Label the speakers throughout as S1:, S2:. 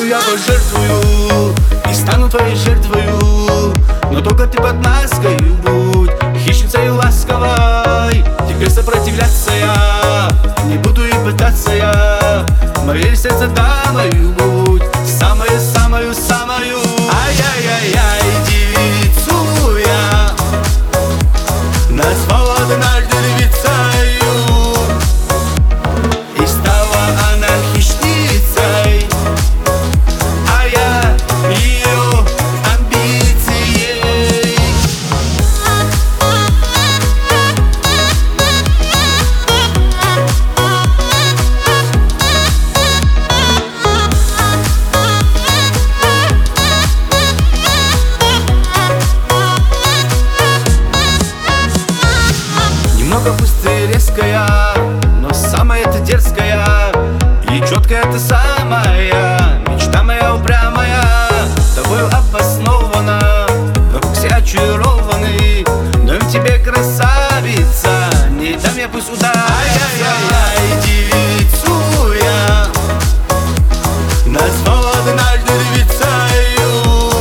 S1: тобою я пожертвую и стану твоей жертвою, но только ты под маской будь хищницей ласковой. Тебе сопротивляться я не буду и пытаться я. Мое сердце дамою будь, самою. Ай-яй-яй-яй, девицу я назвал однажды львицею, и стала она хищницей, а я ее амбицией. Немного пусть ты резкая, но самая-то дерзкая, и четкая ты самая, мечта моя упрямая, тобою обоснована, вокруг все очарованы, но им тебе, красавица, не дам я пусть удар. Ай-яй-яй, девицу я назвал однажды львицею,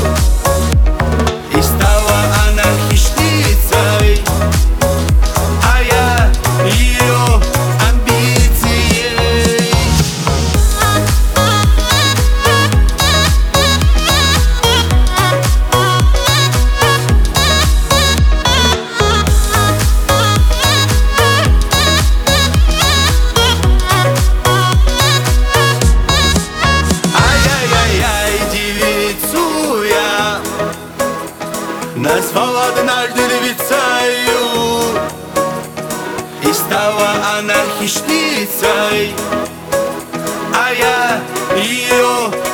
S1: и стала она хищницей, а я ее амбицией. Ай-яй-яй-яй, девицу я назвал однажды львицею, и стала она хищницей, а я ее